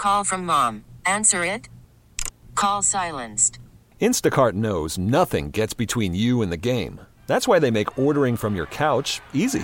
Call from mom. Answer it. Call silenced. Instacart knows nothing gets between you and the game. That's why they make ordering from your couch easy.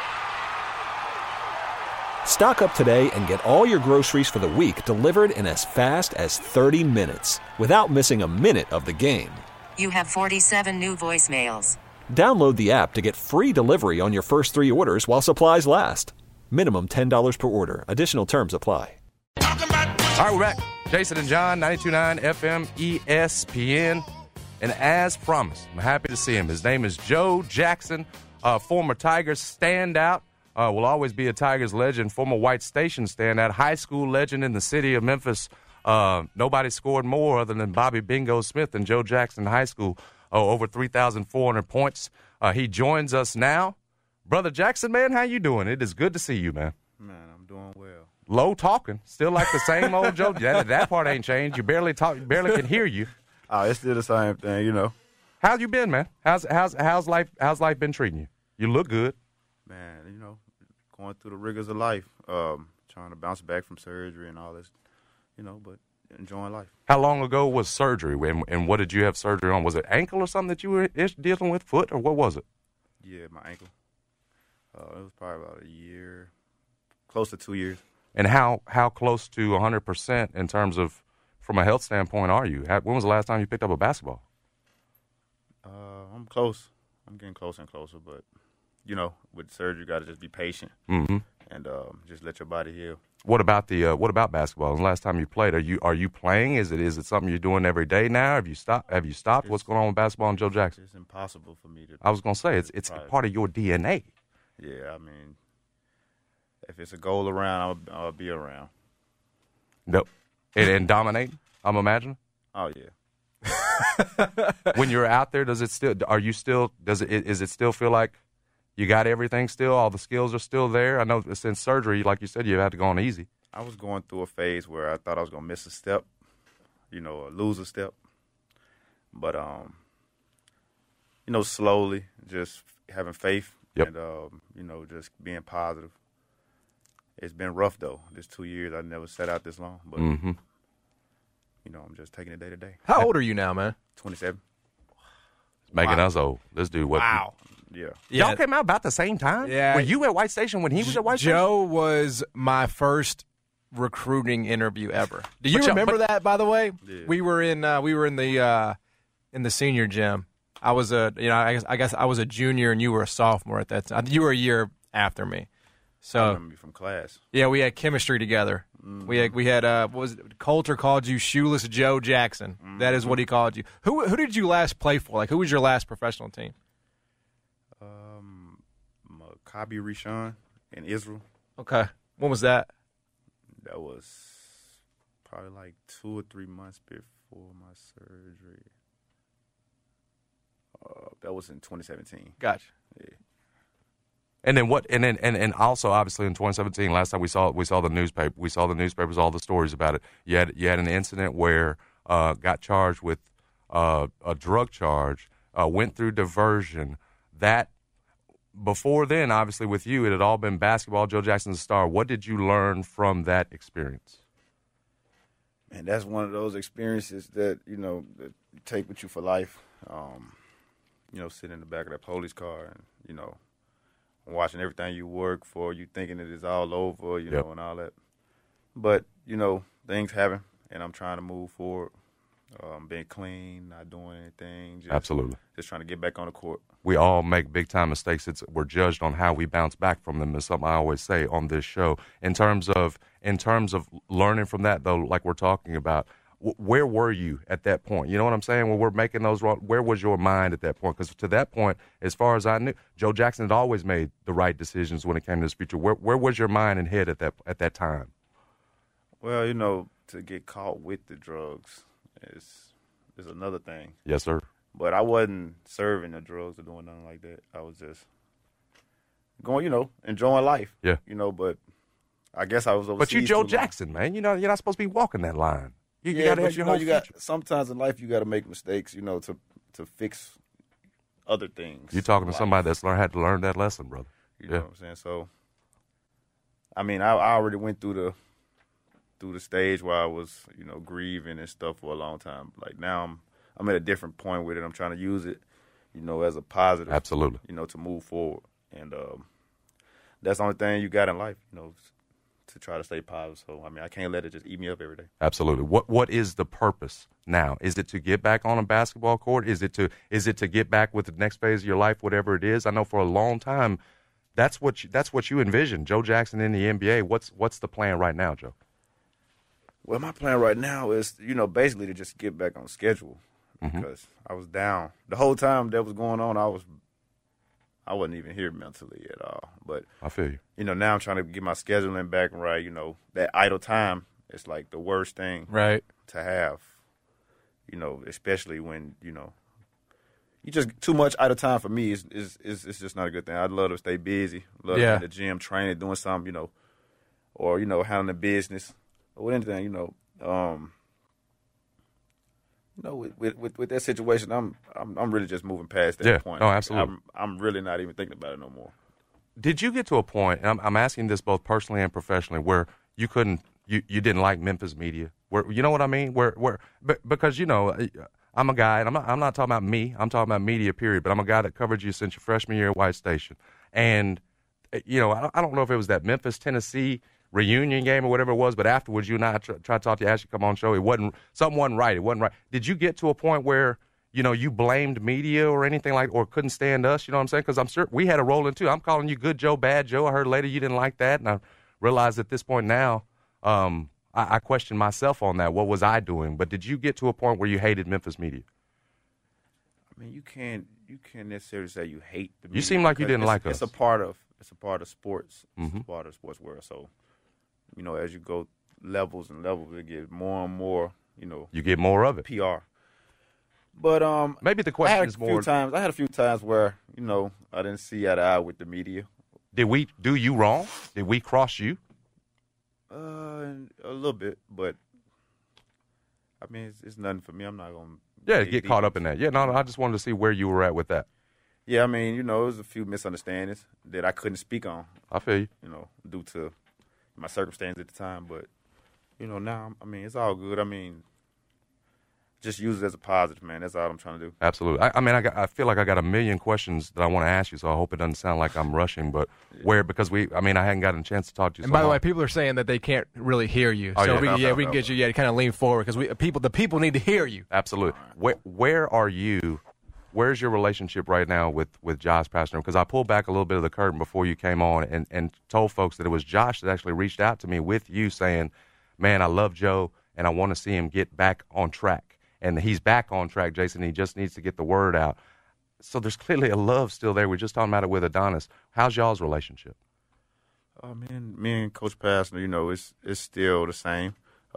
Stock up today and get all your groceries for the week delivered in as fast as 30 minutes without missing a minute of the game. You have 47 new voicemails. Download the app to get free delivery on your first 3 orders while supplies last. Minimum $10 per order. Additional terms apply. All right, we're back. Jason and John, 92.9 FM ESPN. And as promised, I'm happy to see him. His name is Joe Jackson, former Tigers standout. Will always be a Tigers legend, former White Station standout, high school legend in the city of Memphis. Nobody scored more other than Bobby Bingo Smith and Joe Jackson High School, over 3,400 points. He joins us now. Brother Jackson, man, how you doing? It is good to see you, man. Man, I'm doing well. Low talking, still like the same old Joe. That part ain't changed. You barely talk, barely can hear you. Oh, it's still the same thing, you know. How's you been, man? How's life been treating you? You look good. Man, you know, going through the rigors of life, trying to bounce back from surgery and all this, you know, but enjoying life. How long ago was surgery, and what did you have surgery on? Was it ankle or something that you were dealing with, foot, or what was it? Yeah, my ankle. It was probably about a year, close to 2 years. And how close to 100% in terms of, from a health standpoint, are you? When was the last time you picked up a basketball? I'm close. I'm getting closer and closer, but, you know, with surgery, you got to just be patient and just let your body heal. What about basketball? The last time you played, are you playing? Is it something you're doing every day now? Have you stopped? What's going on with basketball and Joe Jackson? It's impossible for me to. I was going to say it's part of your DNA. Yeah, I mean, if it's a goal around, I'll be around. Nope. And dominate, I'm imagining? Oh, yeah. When you're out there, does it still feel like you got everything still? All the skills are still there? I know since surgery, like you said, you had to go on easy. I was going through a phase where I thought I was going to miss a step, you know, or lose a step. But, you know, slowly just having faith and, you know, just being positive. It's been rough, though. This 2 years, I never sat out this long. But, you know, I'm just taking it day to day. How old are you now, man? 27. Making us old. This dude, what? Wow. Yeah. Y'all came out about the same time? Yeah. Were you at White Station when he was at White Station? Joe was my first recruiting interview ever. Do you remember that, by the way? Yeah. We were in the senior gym. I was I guess I was a junior and you were a sophomore at that time. You were a year after me. I So remember you from class. yeah, we had chemistry together. We had what was it? Coulter called you Shoeless Joe Jackson. That is what he called you. Who did you last play for? Like, who was your last professional team? Maccabi Rishon in Israel. Okay, when was that? That was probably like 2 or 3 months before my surgery. That was in 2017. Gotcha. Yeah. And then what? And also obviously in 2017, last time we saw the newspaper. We saw the newspapers, all the stories about it. You had an incident where got charged with a drug charge, went through diversion. That before then, obviously with you, it had all been basketball. Joe Jackson's a star. What did you learn from that experience? And that's one of those experiences that, you know, that you take with you for life. You know, sitting in the back of that police car and, you know, watching everything you work for, you thinking it is all over, you know, and all that. But, you know, things happen, and I'm trying to move forward, being clean, not doing anything. Absolutely. Just trying to get back on the court. We all make big-time mistakes. We're judged on how we bounce back from them is something I always say on this show. In terms of learning from that, though, like we're talking about, where were you at that point? You know what I'm saying? When we're making those wrong, where was your mind at that point? Because to that point, as far as I knew, Joe Jackson had always made the right decisions when it came to his future. Where was your mind and head at that time? Well, you know, to get caught with the drugs is another thing. Yes, sir. But I wasn't serving the drugs or doing nothing like that. I was just going, you know, enjoying life. Yeah. You know, but I guess I was overseas. But you Joe Jackson, man. You know, you're not supposed to be walking that line. You got to have your whole future. Sometimes in life you got to make mistakes, you know, to fix other things. You're talking to somebody that's had to learn that lesson, brother. You know what I'm saying? So, I mean, I already went through through the stage where I was, grieving and stuff for a long time. Like now I'm at a different point with it. I'm trying to use it, as a positive. Absolutely. To move forward. And that's the only thing you got in life, to try to stay positive. So, I can't let it just eat me up every day. Absolutely. What is the purpose now? Is it to get back on a basketball court? Is it to get back with the next phase of your life, whatever it is? I know for a long time that's what you envisioned, Joe Jackson in the NBA. What's the plan right now, Joe? Well, my plan right now is, basically to just get back on schedule because I was down. The whole time that was going on, I wasn't even here mentally at all. But I feel you. Now I'm trying to get my scheduling back right. That idle time is like the worst thing right to have. Especially when you just too much idle time for me is just not a good thing. I'd love to stay busy, love to be in the gym, training, doing something, or handling the business or anything, with that situation, I'm really just moving past that point. No, absolutely. I'm really not even thinking about it no more. Did you get to a point, and I'm asking this both personally and professionally, where you didn't like Memphis media? Where, you know what I mean? Because I'm a guy, and I'm not talking about me. I'm talking about media, period. But I'm a guy that covered you since your freshman year at White Station, and I don't know if it was that Memphis Tennessee reunion game or whatever it was, but afterwards you and I tried to talk to you, asked you to come on the show. Something wasn't right. It wasn't right. Did you get to a point where you blamed media or anything or couldn't stand us? You know what I'm saying? Because I'm sure we had a role in too. I'm calling you good Joe, bad Joe. I heard later you didn't like that, and I realized at this point now, I question myself on that. What was I doing? But did you get to a point where you hated Memphis media? You can't necessarily say you hate the media. You seem like you didn't like us. It's a part of sports. It's a part of the sports world. So, as you go levels and levels, it gets more and more, you get more of it. PR. But maybe the question is more. I had a few times where, I didn't see eye to eye with the media. Did we do you wrong? Did we cross you? A little bit, but it's nothing for me. I'm not gonna get caught up in that. Yeah, no, I just wanted to see where you were at with that. Yeah, it was a few misunderstandings that I couldn't speak on. I feel you. Due to my circumstances at the time, but now it's all good. Just use it as a positive, man. That's all I'm trying to do. Absolutely. I feel like I got a million questions that I want to ask you, so I hope it doesn't sound like I'm rushing. But because I hadn't gotten a chance to talk to you. And by the way, people are saying that they can't really hear you. Oh, so we can get you to kind of lean forward because the people need to hear you. Absolutely. Where are you? Where's your relationship right now with Josh Pastner? Because I pulled back a little bit of the curtain before you came on and told folks that it was Josh that actually reached out to me with you saying, man, I love Joe and I want to see him get back on track. And he's back on track, Jason. He just needs to get the word out. So there's clearly a love still there. We're just talking about it with Adonis. How's y'all's relationship? Me and Coach Pastner, it's still the same.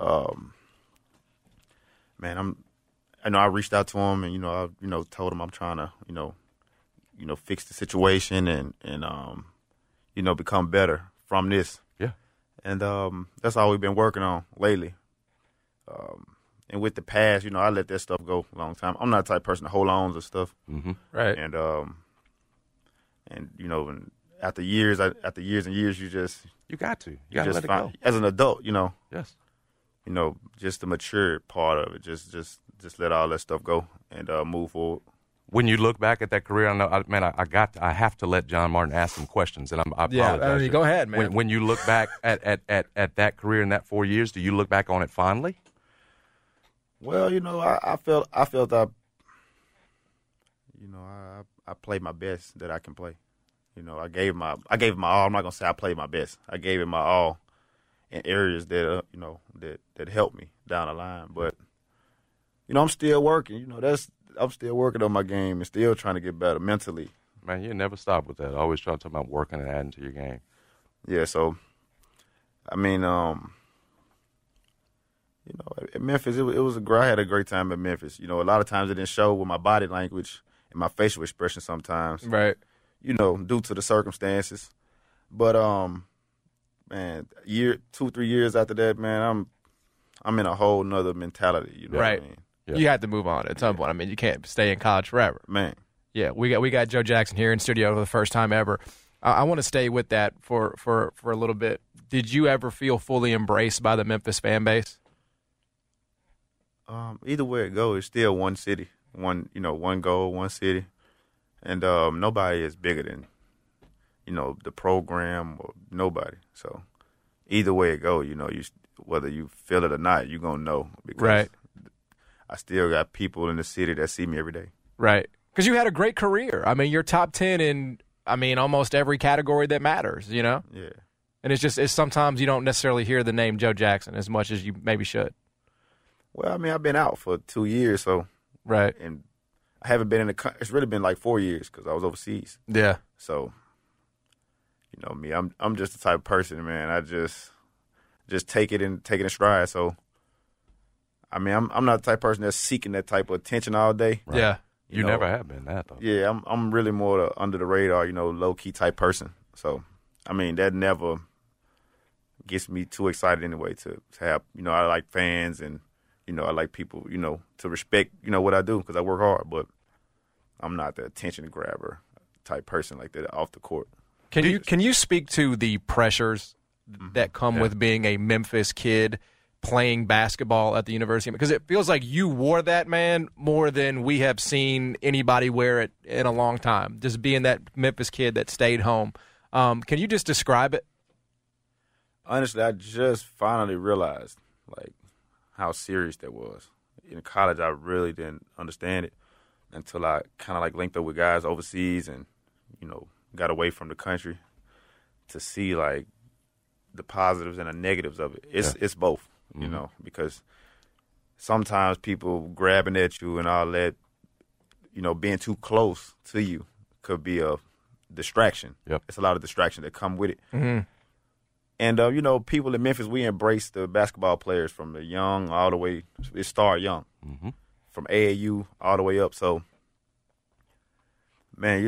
I reached out to him and I told him I'm trying to fix the situation and become better from this. Yeah. And that's all we've been working on lately. And with the past, I let that stuff go a long time. I'm not the type of person to hold on to stuff. Mm-hmm. Right. And after years and years, you got to let it go as an adult. Yes. Just the mature part of it. Just let all that stuff go and move forward. When you look back at that career, I know, I have to let John Martin ask some questions, and I apologize. Go ahead, man. When you look back at that career in that 4 years, do you look back on it fondly? Well, I felt I played my best that I can play. I gave my all. I'm not gonna say I played my best. I gave it my all in areas that that helped me down the line. But I'm still working. I'm still working on my game and still trying to get better mentally. Man, you never stop with that. Always trying to talk about working and adding to your game. Yeah. So, at Memphis, it was I had a great time at Memphis. A lot of times it didn't show with my body language and my facial expression sometimes. Right. Due to the circumstances. But, 2-3 years after that, man, I'm in a whole nother mentality. You know right. what I mean? Yeah. You have to move on at some point. You can't stay in college forever. Man. Yeah, we got Joe Jackson here in studio for the first time ever. I want to stay with that for a little bit. did you ever feel fully embraced by the Memphis fan base? Either way it goes, it's still one city, one goal, one city, and nobody is bigger than the program or nobody. So either way it goes, whether you feel it or not, you're gonna know because Right. I still got people in the city that see me every day. Right. Because you had a great career. I mean, you're top 10 in, almost every category that matters, Yeah. And it's sometimes you don't necessarily hear the name Joe Jackson as much as you maybe should. Well, I've been out for 2 years, so Right. and I haven't been in the. It's really been like 4 years because I was overseas. Yeah. So, me, I'm just the type of person, man. I just take it in stride. So, I'm not the type of person that's seeking that type of attention all day. Right. Yeah. You never have been that, though. Yeah, I'm really more the under the radar, low key type person. So, that never gets me too excited anyway to have, I like fans and, I like people, to respect, what I do because I work hard, but I'm not the attention grabber type person like that off the court. Can you speak to the pressures that come with being a Memphis kid playing basketball at the university? Because it feels like you wore that, man, more than we have seen anybody wear it in a long time. Just being that Memphis kid that stayed home. Can you just describe it? Honestly, I just finally realized how serious that was. In college, I really didn't understand it until I kind of linked up with guys overseas and, got away from the country to see the positives and the negatives of it. It's both, because sometimes people grabbing at you and all that, being too close to you could be a distraction. Yep. It's a lot of distraction that come with it. Mm-hmm. And, people in Memphis, we embrace the basketball players from the young all the way, it start young, from AAU all the way up. So, man,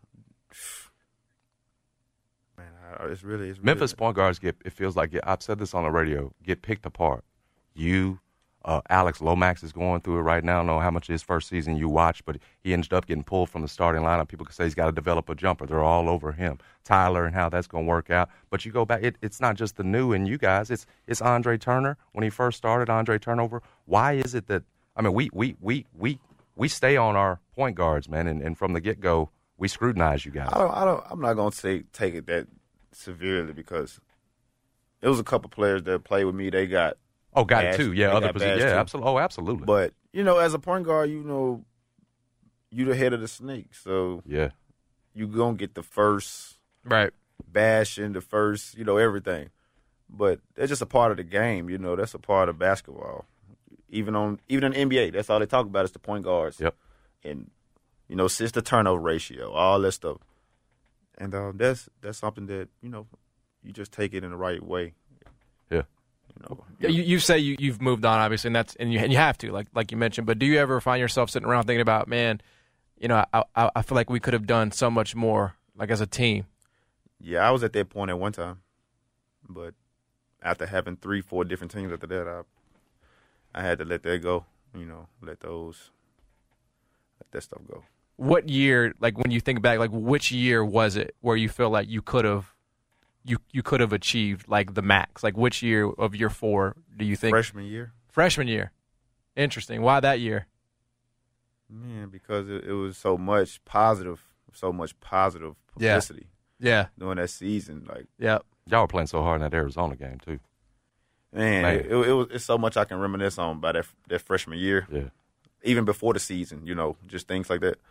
it's really Memphis point guards it feels like, I've said this on the radio, get picked apart. Alex Lomax is going through it right now. I don't know how much of his first season you watched, but he ended up getting pulled from the starting lineup. People could say he's got to develop a jumper. They're all over him. Tyler and how that's going to work out. But you go back, it's not just the new and you guys. It's Andre Turner. When he first started, Andre Turnover. Why is it that we stay on our point guards, man, and from the get-go, we scrutinize you guys. I'm not going to take it that severely because it was a couple players that played with me. They got got it too. Yeah, other positions. Yeah, absolutely. Oh, absolutely. But as a point guard, you the head of the snake, so yeah, you gonna get the first bashing, the first everything. But that's just a part of the game. That's a part of basketball. Even in the NBA, that's all they talk about is the point guards. Yep. And assist to turnover ratio, all that stuff. And that's something that you just take it in the right way. Yeah. You say you've moved on, obviously, and you have to, like you mentioned. But do you ever find yourself sitting around thinking about, man, I feel like we could have done so much more, as a team? Yeah, I was at that point at one time, but after having 3-4 different teams after that, I had to let that go. Let that stuff go. What year, when you think back, which year was it where you feel like you could have? You could have achieved the max. Which year of year 4 do you think? Freshman year. Freshman year. Interesting. Why that year? Man, because it was so much positive publicity. Yeah. During that season, yeah. Y'all were playing so hard in that Arizona game too. Man. It's so much I can reminisce on by that freshman year. Yeah. Even before the season, just things like that.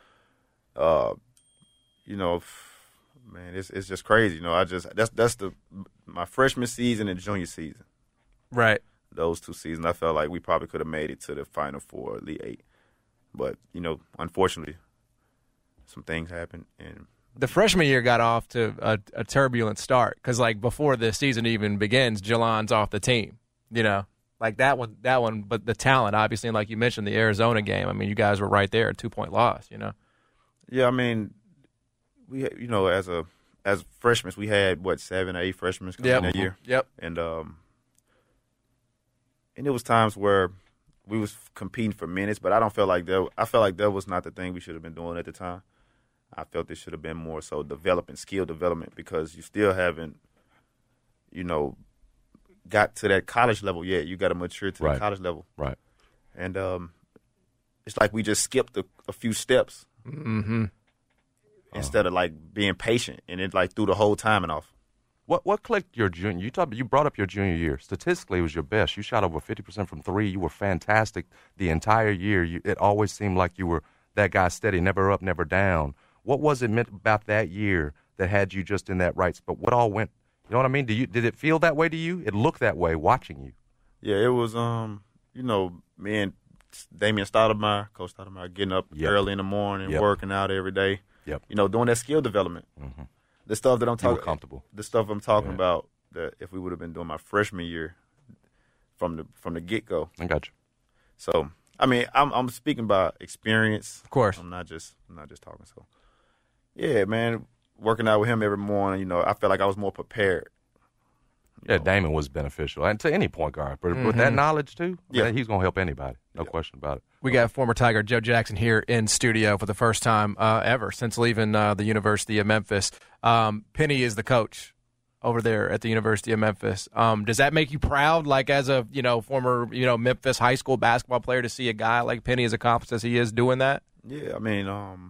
Man, it's just crazy. That's my freshman season and junior season. Right. Those 2 seasons, I felt like we probably could have made it to the Final Four, Elite 8. But, unfortunately, some things happened. And the freshman year got off to a turbulent start because, before the season even begins, Jelon's off the team. That one. But the talent, obviously, and like you mentioned, the Arizona game. You guys were right there, a 2-point loss. Yeah, we as freshmen, we had 7 or 8 freshmen coming that year. Yep. And it was times where we was competing for minutes, but I felt like that was not the thing we should have been doing at the time. I felt it should have been more so skill development, because you still haven't, you know, got to that college level yet. You got to mature to the college level. Right. And it's like we just skipped a few steps instead of like being patient, and it like threw the whole timing off. What clicked your junior? You brought up your junior year. Statistically, it was your best. You shot over 50% from three. You were fantastic the entire year. It always seemed like you were that guy steady, never up, never down. What was it meant about that year that had you just in that right spot? What all went? You know what I mean? Did it feel that way to you? It looked that way watching you. Yeah, it was. You know, me and Damian Stoudemire, Coach Stoudemire, getting up early in the morning, working out every day. Yep. You know, doing that skill development. Mm-hmm. The stuff that I'm talking. Comfortable. The stuff I'm talking about. That if we would have been doing my freshman year, from the get go. I got you. So I mean, I'm speaking about experience. Of course. I'm not just talking. So yeah, man, working out with him every morning. You know, I felt like I was more prepared. Yeah, Damon was beneficial, and to any point guard. But with that knowledge too, man, he's gonna help anybody. No question about it. We got former Tiger Joe Jackson here in studio for the first time ever since leaving the University of Memphis. Penny is the coach over there at the University of Memphis. Does that make you proud, like as a former Memphis high school basketball player, to see a guy like Penny as accomplished as he is doing that? Yeah, I mean,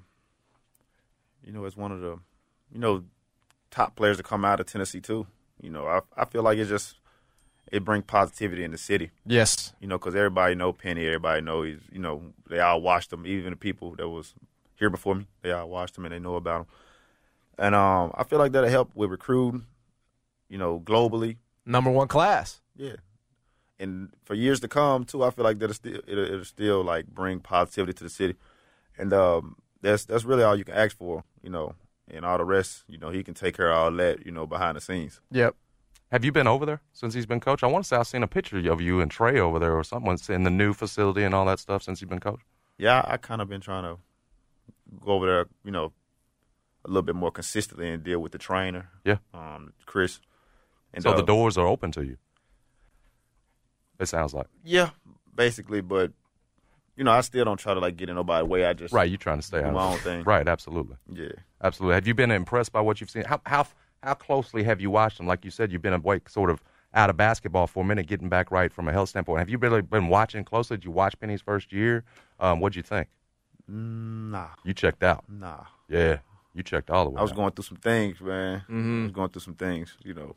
it's one of the top players to come out of Tennessee too. You know, I feel like it brings positivity in the city. Yes. You know, because everybody know Penny. Everybody know he's, they all watched him. Even the people that was here before me, they all watched him and they know about him. And I feel like that'll help with recruiting, globally. Number one class. Yeah. And for years to come, too, I feel like it'll still like bring positivity to the city. And that's really all you can ask for, and all the rest, he can take care of all that, behind the scenes. Yep. Have you been over there since he's been coach? I want to say I've seen a picture of you and Trey over there or something in the new facility and all that stuff since you've been coach. Yeah, I kind of been trying to go over there, a little bit more consistently and deal with the trainer. Yeah. Chris. And so the doors are open to you. It sounds like. Yeah, basically, but I still don't try to like get in nobody's way. I just you're trying to stay out my own thing. Right, absolutely. Yeah, absolutely. Have you been impressed by what you've seen? How closely have you watched him? Like you said, you've been away sort of out of basketball for a minute, getting back right from a health standpoint. Have you really been watching closely? Did you watch Penny's first year? What'd you think? Nah. You checked out? Nah. Yeah, you checked all the way I was out. going through some things, man. Mm-hmm. I was going through some things, the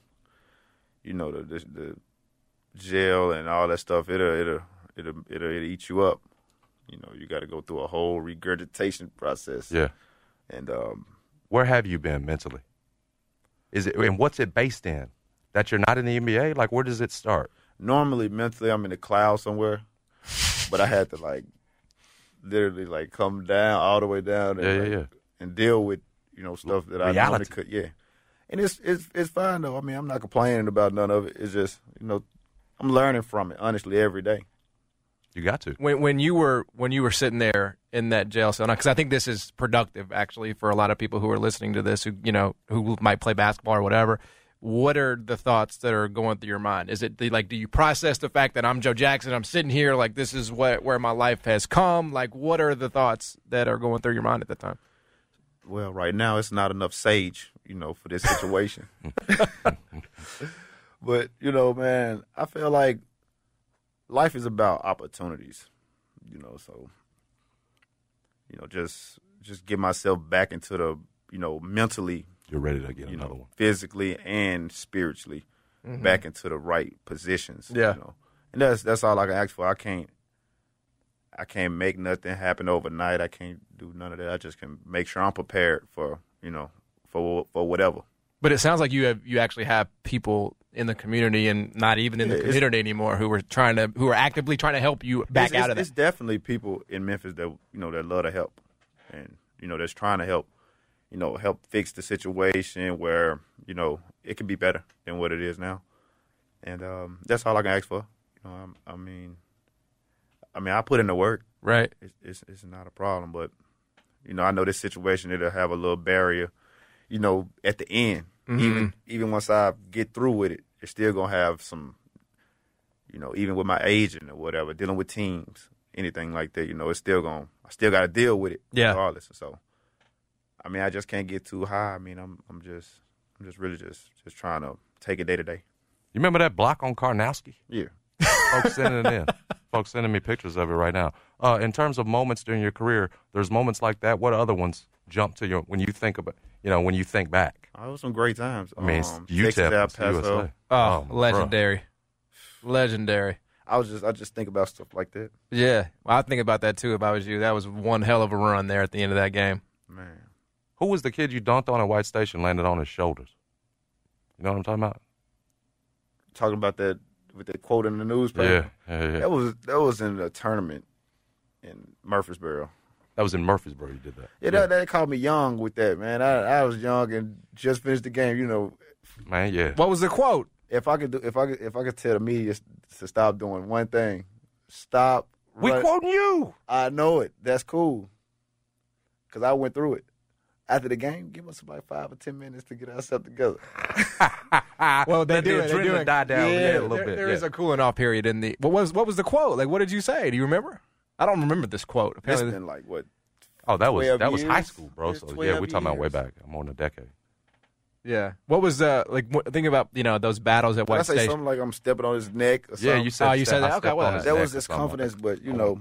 jail and all that stuff. It'll eat you up. You got to go through a whole regurgitation process. Yeah. And where have you been mentally? And what's it based in? That you're not in the NBA? Like, where does it start? Normally, mentally, I'm in the cloud somewhere, but I had to literally come down all the way down and deal with stuff that reality. I normally could. Yeah, and it's fine though. I mean, I'm not complaining about none of it. It's just I'm learning from it honestly every day. You got to. When you were sitting there in that jail cell, because I think this is productive actually for a lot of people who are listening to this, who might play basketball or whatever. What are the thoughts that are going through your mind? Is it like, do you process the fact that I'm Joe Jackson, I'm sitting here, like this is where my life has come? Like, what are the thoughts that are going through your mind at the time? Well, right now it's not enough sage, for this situation. But man, I feel like life is about opportunities, so, just get myself back into the, mentally. You're ready to get another one. Physically and spiritually back into the right positions. Yeah. And that's all I can ask for. I can't make nothing happen overnight. I can't do none of that. I just can make sure I'm prepared for, for whatever. But it sounds like you actually have people in the community and not even in the community anymore who are actively trying to help you back out of that. It's definitely people in Memphis that that love to help, and that's trying to help, help fix the situation where it could be better than what it is now, and that's all I can ask for. I mean, I put in the work. Right. It's not a problem, but I know this situation it'll have a little barrier, at the end. Mm-hmm. Even once I get through with it, it's still gonna have some, even with my agent or whatever, dealing with teams, anything like that, it's still I still got to deal with it, regardless. So, I just can't get too high. I'm just really just trying to take it day to day. You remember that block on Karnowski? Yeah. Folks sending it in. Folks sending me pictures of it right now. In terms of moments during your career, there's moments like that. What other ones jump to you when you think about, when you think back? Oh, it was some great times. I mean, Texas, El UTEP, Paso. USA. Oh, legendary. Legendary. I just think about stuff like that. Yeah. Well, I think about that, too, if I was you. That was one hell of a run there at the end of that game. Man. Who was the kid you dunked on at White Station, landed on his shoulders? You know what I'm talking about? Talking about that with that quote in the newspaper. Yeah. That was in a tournament in Murfreesboro. That was in Murfreesboro you did that. Yeah, they called me young with that, man. I was young and just finished the game, Man, yeah. What was the quote? If I could tell the media to stop doing one thing, stop. We quoting you. I know it. That's cool. Because I went through it. After the game, give us about 5 or 10 minutes to get ourselves together. Well, they Let do the it. adrenaline die down a little bit. There is a cooling off period in the. What was the quote? Like, what did you say? Do you remember? I don't remember this quote. It's Apparently, been like, what? Oh, that was 12 high years? school, bro. It's So 12 yeah, we're talking about way years. back, more than a decade. yeah. What was thinking about those battles at Did I White say Station? something like I'm stepping on his neck or something? Yeah, you said. Oh, you said that? I Okay, stepped well, on his That neck was or this something like confidence, that. but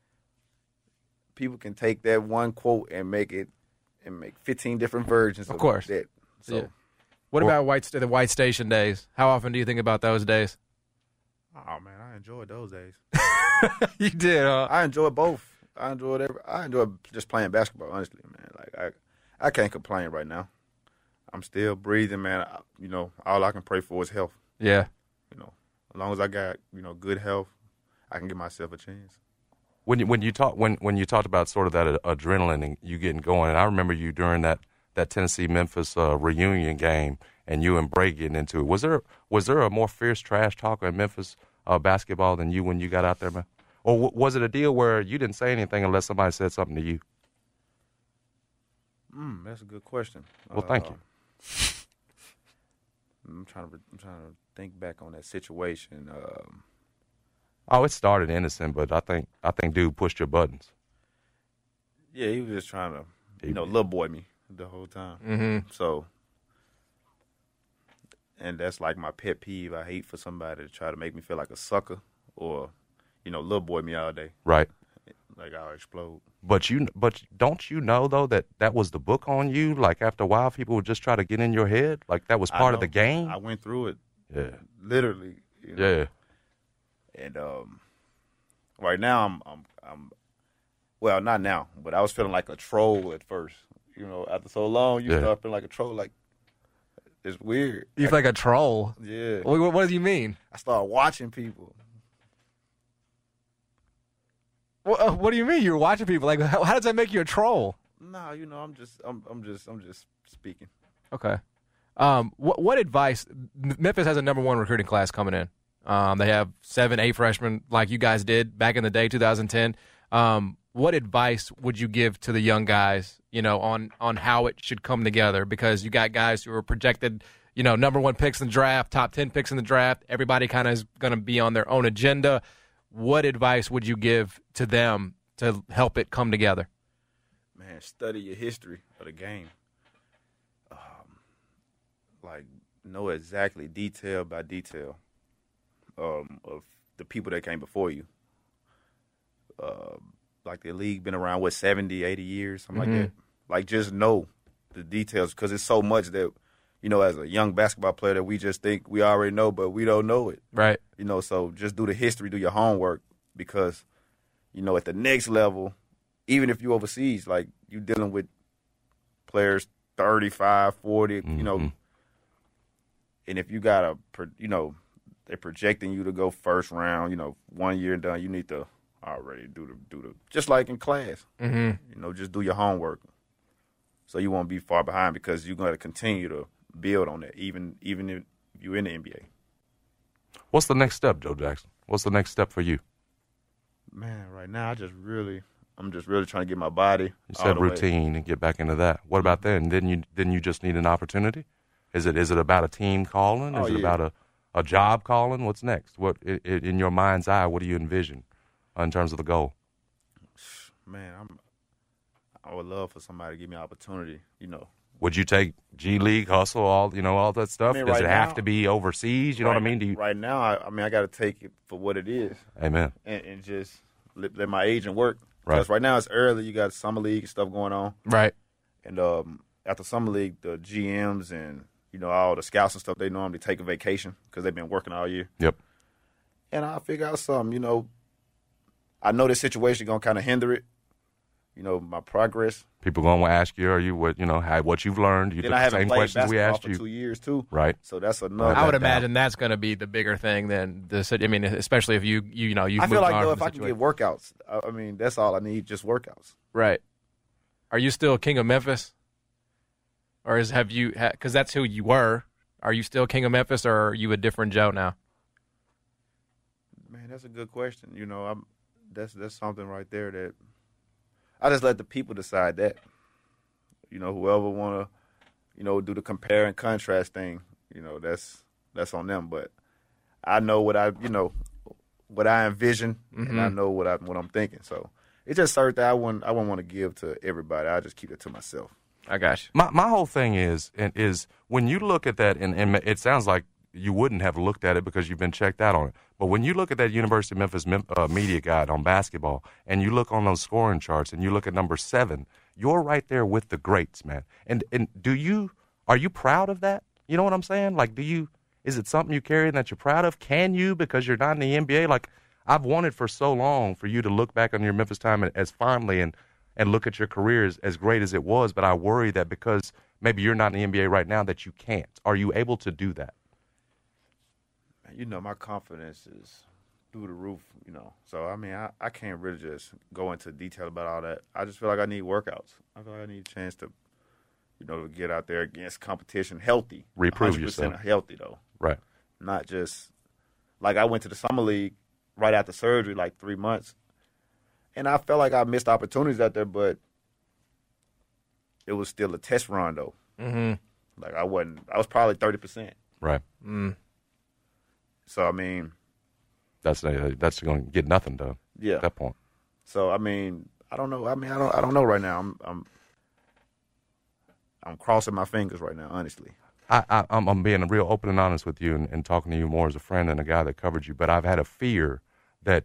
people can take that one quote and make 15 different versions of course. that. So Yeah. What about the White Station days? How often do you think about those days? oh man, I enjoyed those days. You did, huh? I enjoyed both. I enjoyed just playing basketball, honestly, man. Like I can't complain right now. I'm still breathing, man. All I can pray for is health. Yeah. As long as I got, good health, I can give myself a chance. When you talked about sort of that adrenaline and you getting going, and I remember you during that Tennessee Memphis reunion game, and you and Bray getting into it. Was there a more fierce trash talker in Memphis basketball than you when you got out there, man? Or was it a deal where you didn't say anything unless somebody said something to you? That's a good question. Well, thank you. I'm trying to think back on that situation. Oh, it started innocent, but I think dude pushed your buttons. Yeah, he was just trying to, little boy me the whole time. Mm-hmm. So, and that's like my pet peeve. I hate for somebody to try to make me feel like a sucker or, little boy me all day. Right. Like I'll explode. But don't you know though that was the book on you? Like after a while, people would just try to get in your head. Like that was part of the game. I went through it. Yeah. Literally. Yeah. And right now I'm well, not now, but I was feeling like a troll at first. After so long, you start feeling like a troll. Like it's weird. You feel like a troll. Yeah. What do you mean? I started watching people. What do you mean? You're watching people. Like, how does that make you a troll? No, I'm just speaking. Okay. What advice? Memphis has a #1 recruiting class coming in. They have 7, 8 freshmen like you guys did back in the day, 2010. What advice would you give to the young guys, on how it should come together? Because you got guys who are projected, #1 picks in the draft, top 10 picks in the draft. Everybody kind of is going to be on their own agenda. What advice would you give to them to help it come together? Man, study your history of the game. Know exactly detail by detail of the people that came before you. Like the league been around, 70, 80 years, something like that. Like just know the details because it's so much that, as a young basketball player that we just think we already know, but we don't know it. Right. So just do the history, do your homework because, at the next level, even if you overseas, like you dealing with players 35, 40, and if you got they're projecting you to go first round, 1 year and done, you need to already do the just like in class, just do your homework so you won't be far behind because you're going to continue to build on that, even if you're in the NBA. What's the next step, Joe Jackson? What's the next step for you? Man, right now I'm just really trying to get my body. You said routine and get back into that. What about then? Didn't you just need an opportunity? Is it about a team calling? Is it about a job calling? What's next? What in your mind's eye? What do you envision in terms of the goal? Man, I would love for somebody to give me an opportunity. Would you take G League, hustle, all that stuff? I mean, Does right it have now- to be overseas? You know what I mean? Do you? Right now, I got to take it for what it is Amen. and just let my agent work. Right. Because right now it's early. You got summer league and stuff going on. Right. And after summer league, the GMs and all the scouts and stuff, they normally take a vacation because they've been working all year. Yep. And I figure out something. I know this situation gonna kind of hinder it. My progress. People going to ask you, are you what you've learned? You Then took I the haven't same played questions we basketball asked for you. 2 years too. Right. So that's another. I would that imagine that's going to be the bigger thing than the. I mean, especially if you've I feel moved like on though from if the I can situation. get workouts, I mean that's all I need, just workouts. Right. Are you still King of Memphis? Or because that's who you were. Are you still King of Memphis, or are you a different Joe now? Man, that's a good question. That's something right there that I just let the people decide that. Whoever want to, do the compare and contrast thing, that's on them. But I know what I envision, and I know what I'm thinking. So it's just certain that I wouldn't want to give to everybody. I just keep it to myself. I got you. My whole thing is when you look at that, and it sounds like you wouldn't have looked at it because you've been checked out on it. But when you look at that University of Memphis media guide on basketball, and you look on those scoring charts, and you look at number 7, you're right there with the greats, man. And are you proud of that? You know what I'm saying? Like, is it something you carry that you're proud of? Can you, because you're not in the NBA? Like, I've wanted for so long for you to look back on your Memphis time as fondly and look at your career as great as it was, but I worry that because maybe you're not in the NBA right now that you can't. Are you able to do that? My confidence is through the roof, So, I mean, I can't really just go into detail about all that. I just feel like I need workouts. I feel like I need a chance to, to get out there against competition healthy. Reprove 100% yourself. Healthy, though. Right. Not just, like I went to the summer league right after surgery, like 3 months. And I felt like I missed opportunities out there, but it was still a test run, though. Mm-hmm. Like I was probably 30%. Right. So, I mean, That's going to get nothing done. Yeah. At that point. So, I mean, I don't know. I mean, I don't know right now. I'm crossing my fingers right now, honestly. I'm being real open and honest with you and talking to you more as a friend than a guy that covered you. But I've had a fear that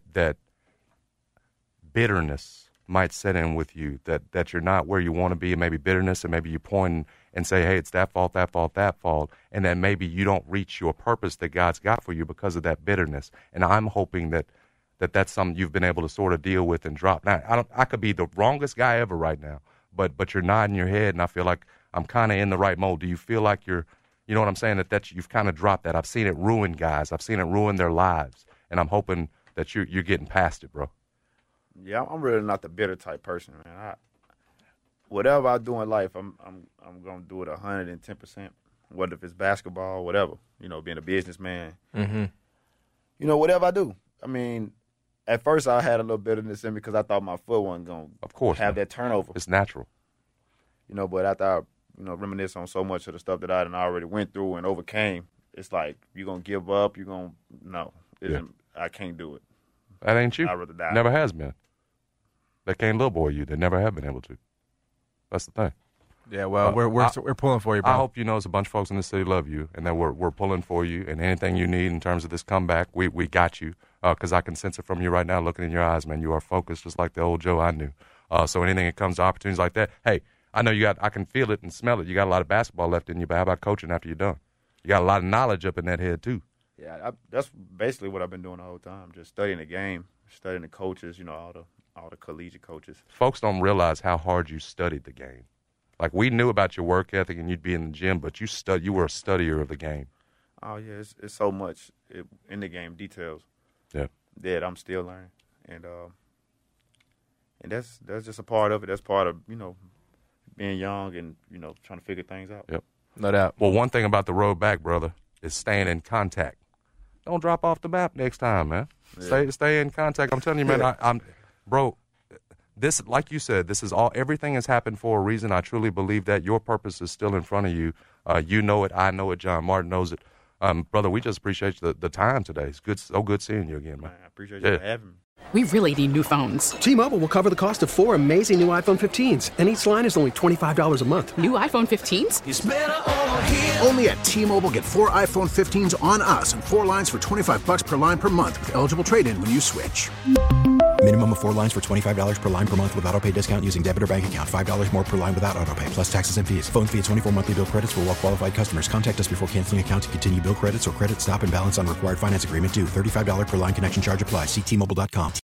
bitterness might set in with you, that you're not where you want to be, and maybe bitterness, and maybe you point and say, hey, it's that fault, and then maybe you don't reach your purpose that God's got for you because of that bitterness. And I'm hoping that's something you've been able to sort of deal with and drop. Now, I could be the wrongest guy ever right now, but you're nodding your head, and I feel like I'm kind of in the right mode. Do you feel like you know what I'm saying, that you've kind of dropped that? I've seen it ruin guys. I've seen it ruin their lives, and I'm hoping that you're getting past it, bro. Yeah, I'm really not the bitter type person, man. Whatever I do in life, I'm gonna do it 110%. Whether if it's basketball, whatever, being a businessman, whatever I do. I mean, at first I had a little bitterness in me because I thought my foot wasn't gonna, of course, have man. that turnover. It's natural, But after I, reminisce on so much of the stuff that I already went through and overcame, it's like you're gonna give up. You're gonna I can't do it. That ain't you. I'd rather die. Never has been. They can't lowboy you. They never have been able to. That's the thing. Yeah, well, we're pulling for you, bro. I hope you know there's a bunch of folks in this city love you, and that we're pulling for you, and anything you need in terms of this comeback, we got you, because I can sense it from you right now looking in your eyes, man. You are focused just like the old Joe I knew. So anything that comes to opportunities like that, hey, I know I can feel it and smell it. You got a lot of basketball left in you, but how about coaching after you're done? You got a lot of knowledge up in that head, too. Yeah, that's basically what I've been doing the whole time, just studying the game, studying the coaches, all the collegiate coaches. Folks don't realize how hard you studied the game. Like, we knew about your work ethic and you'd be in the gym, but you were a studier of the game. Oh, yeah, it's so much in the game, details. Yeah. That I'm still learning. And that's just a part of it. That's part of, being young and, trying to figure things out. Yep. No doubt. Well, one thing about the road back, brother, is staying in contact. Don't drop off the map next time, man. Yeah. Stay in contact. I'm telling you, man, bro, this, like you said, this is everything has happened for a reason. I truly believe that your purpose is still in front of you. You know it. I know it. John Martin knows it. Brother, we just appreciate the time today. It's good. So good seeing you again, man. I appreciate you for having me. We really need new phones. T-Mobile will cover the cost of 4 amazing new iPhone 15s, and each line is only $25 a month. New iPhone 15s? It's better over here. Only at T-Mobile, get 4 iPhone 15s on us and 4 lines for $25 per line per month with eligible trade-in when you switch. Minimum of 4 lines for $25 per line per month with autopay discount using debit or bank account. $5 more per line without autopay, plus taxes and fees. Phone fee at 24 monthly bill credits for well-qualified customers. Contact us before canceling account to continue bill credits or credit stop and balance on required finance agreement due. $35 per line connection charge applies. See T-Mobile.com.